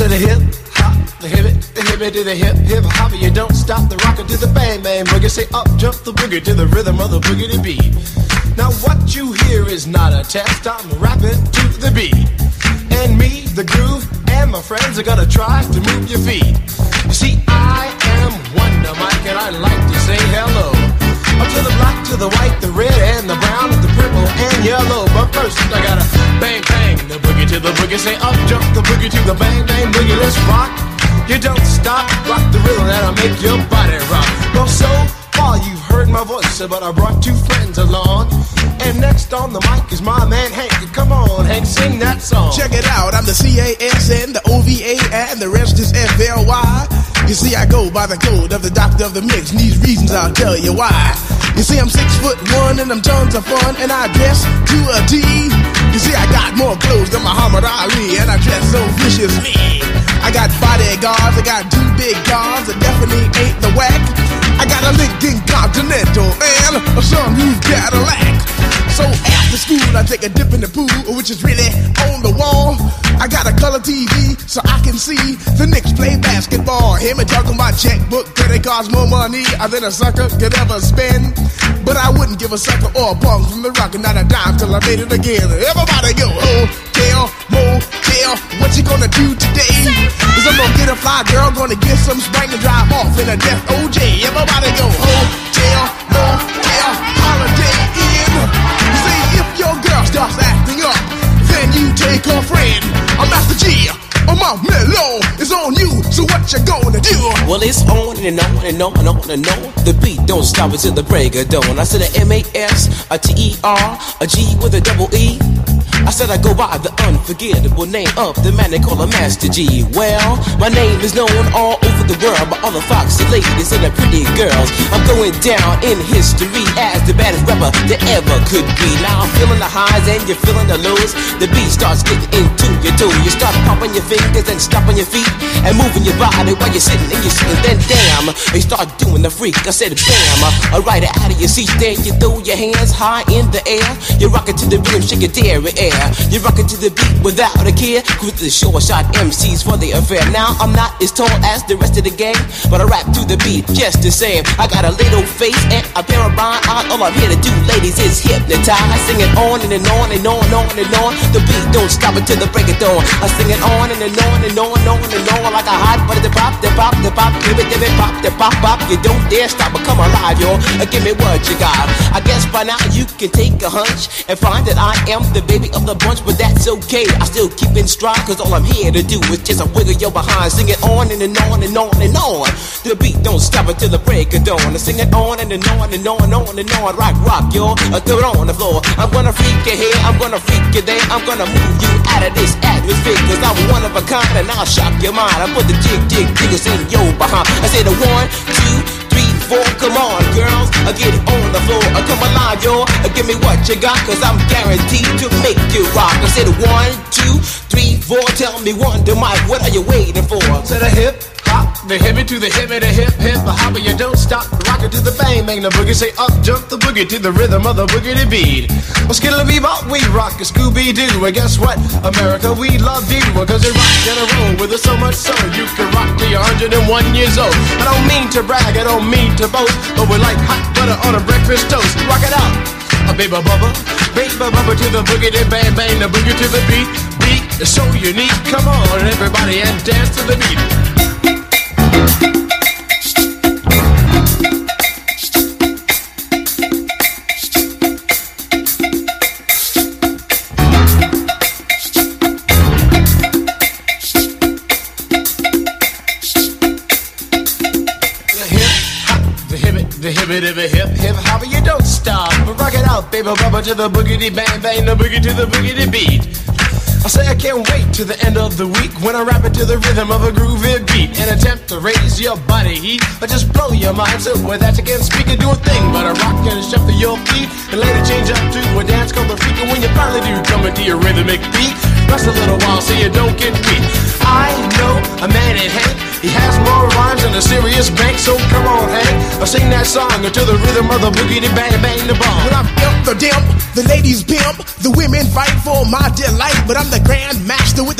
the hip hop, the hip it to the hip hop. You don't stop the rocker to the bang bang boogie. Say up jump the boogie to the rhythm of the boogie beat. Now what you hear is not a test. I'm rapping to the beat, and me, the groove, and my friends are gonna try to move your feet. You see, I am Wonder Mike, and I like to say hello. Up to the black, to the white, the red, and the brown, and the purple, and yellow. But first, I gotta bang, bang, the boogie to the boogie. Say up, jump the boogie to the bang, bang, boogie. Let's rock. You don't stop, rock the rhythm that'll make your body rock. Well, so far you've heard my voice, but I brought two friends along. And next on the mic is my man Hank. Come on, Hank, sing that song. Check it out, I'm the CASN, the OVA, and the rest is FLY. You see, I go by the code of the doctor of the mix, and these reasons I'll tell you why. You see, I'm 6'1" and I'm tons of fun, and I dress to a T. You see, I got more clothes than Muhammad Ali, and I dress so viciously. I got bodyguards, I got two big cars that definitely ain't the whack. I got a Lincoln Continental and a sunroof Cadillac. So after school, I take a dip in the pool, which is really on the wall. I got a color TV so I can see the Knicks play basketball. Him and talking about checkbook, credit cards, more money than a sucker could ever spend. But I wouldn't give a sucker or a punk from the rock and not a dime till I made it again. Everybody go, hotel, motel, what you gonna do today? Cause I'm gonna get a fly girl, gonna get some spring and drive off in a death OJ. Everybody go, hotel, motel, holiday in. You see, if your girl starts acting up, then you take her friend. I'm Master G, my mellow is on you, so what you gonna do? Well, it's on and on and on and on and on. The beat don't stop until the break of dawn. I said a M-A-S, a T-E-R, a G with a double E. I said I go by the unforgettable name of the man they call a Master G. Well, my name is known all over the world by all the foxy ladies and the pretty girls. I'm going down in history as the baddest rapper that ever could be. Now I'm feeling the highs and you're feeling the lows. The beat starts getting into your toe. You start popping your fingers and stomping your feet and moving your body while you're sitting and you're sitting. Then damn, you start doing the freak. I said bam, right out of your seat. Then you throw your hands high in the air. You rock it to the rhythm, shake your dairy air. You're rocking to the beat without a care. With the short shot MCs for the affair. Now I'm not as tall as the rest of the gang, but I rap to the beat just the same. I got a little face and a pair of rhyme eyes. All I'm here to do, ladies, is hypnotize. Sing it on and on and on and on and on. The beat don't stop until the break of dawn. I sing it on and on and on and on and on like a hot butter. The pop, give it, pop, the pop, pop. You don't dare stop or come alive, yo. Give me what you got. I guess by now you can take a hunch and find that I am the baby of the bunch, but that's okay. I still keep in stride, cause all I'm here to do is just a wiggle your behind. Sing it on and on and on and on. The beat don't stop until the break of dawn. I sing it on and on and on and on and on. Rock, yo, throw it on the floor. I'm gonna freak you here, I'm gonna freak you there. I'm gonna move you out of this atmosphere, cause I'm one of a kind and I'll shock your mind. I put the jiggles in your behind. I say the 1, 2, 3, 4, come on, girls, get it on the floor. Come alive, yo, give me what you got, cause I'm guaranteed to make you rock. I said 1, 2, 3, 4, tell me Wonder Mike, what are you waiting for? To the hip hop, the hippie to the hip, the hip hop, you don't stop, rock it to the bang bang the boogie. Say up jump the boogie to the rhythm of the boogie beat. Well, skittle bebop, we rock a Scooby Doo. And guess what, America, we love you, cause you rock in a row with us so much so you can rock till you're 101 years old. I don't mean to brag, I don't mean to boast, but we're like hot butter on a breakfast toast. Rock it out, baby bubba to the boogie, the bang bang the boogie to the beat. Beat is so unique. Come on, everybody, and dance to the beat. The hip hop, you don't stop. Rock it out, baby bubba to the boogity bang bang, the boogie to the boogity beat. I say I can't wait to the end of the week when I rap it to the rhythm of a groovy beat and attempt to raise your body heat or just blow your mind so with that you can't speak and do a thing but a rock and shuffle your feet and later change up to a dance called the freak. And when you finally do come into your rhythmic beat, rest a little while so you don't get weak. I know a man in Hank, he has more rhymes than a serious bank, so come on Hank, I'll sing that song to the rhythm of the boogie bang bang the bomb. When I'm the dimp, the ladies pimp, the women fight for my delight, but I'm the grand master with the 3 M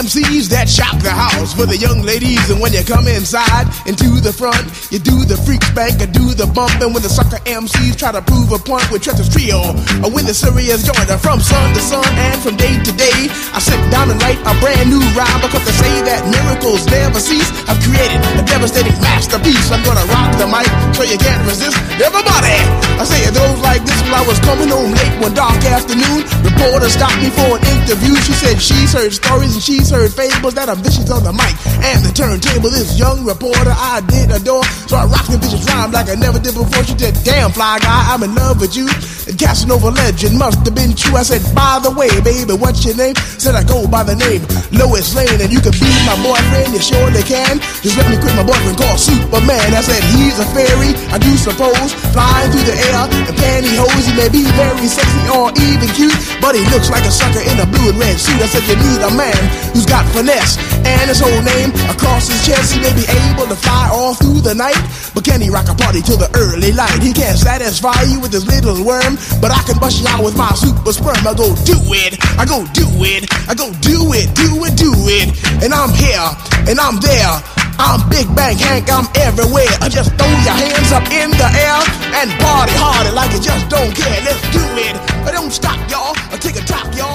MCs that shock the house for the young ladies. And when you come inside into the front, you do the freak spank or do the bump. And when the sucker MCs try to prove a point with Treacher's Trio, or when the serious joiner from sun to sun and from day to day, I sit down and write a brand new rhyme because they say that miracles never cease. I've created a devastating masterpiece. I'm gonna rock the mic so you can't resist. Everybody, I say it goes like this. While I was coming home late one dark afternoon, reporter stopped me for an interview. She said she's heard stories and she's heard fables that are vicious on the mic and the turntable. This young reporter I did adore, so I rocked the vicious rhyme like I never did before. She said, damn fly guy, I'm in love with you. And Casanova legend must have been true. I said, by the way, baby, what's your name? Said I go by the name Lois Lane, and you can be my boyfriend, you surely can. Just let me quit my boyfriend called Superman. I said, he's a fairy, I do suppose, flying through the air in pantyhose. He may be very sexy or even cute, but he looks like a sucker in a blue and red suit. I said, you need a man who's got finesse and his whole name across his chest. He may be able to fly all through the night, but can he rock a party till the early light? He can't satisfy you with his little worm, but I can bust you out with my super sperm. I go do it, I go do it, I go do it, do it, do it. And I'm here, and I'm there. I'm Big Bang Hank, I'm everywhere. Just throw your hands up in the air and party harder like you just don't care. Let's do it. Don't stop, y'all. Take a top, y'all.